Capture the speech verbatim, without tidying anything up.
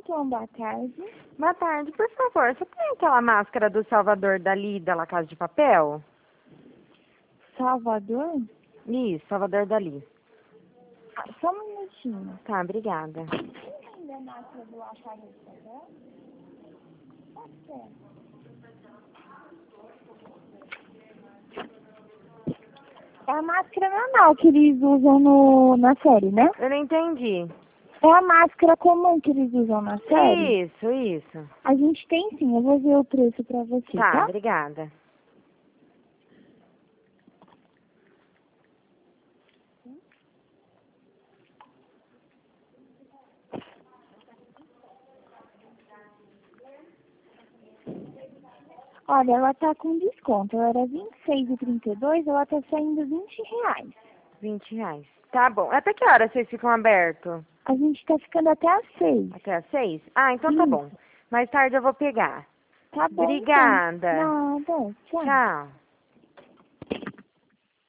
Então, boa tarde. Boa tarde, por favor, você tem aquela máscara do Salvador Dali da La Casa de Papel? Salvador? Isso, Salvador Dali. Ah, só um minutinho. Tá, obrigada. Ainda a máscara do La Casa de Papel? Pode ser. É a máscara normal que eles usam no, na série, né? Eu não entendi. É a máscara comum que eles usam na série? Isso, isso. A gente tem sim, eu vou ver o preço pra você, Tá, tá? obrigada. Olha, ela tá com desconto. Ela era vinte e seis e trinta e dois, ela tá saindo vinte reais. vinte reais. Tá bom. Até que hora vocês ficam abertos? A gente tá ficando até às seis. Até às seis? Ah, então tá Isso. bom. Mais tarde eu vou pegar. Tá bom, então. Obrigada. Nada, tchau. Tchau.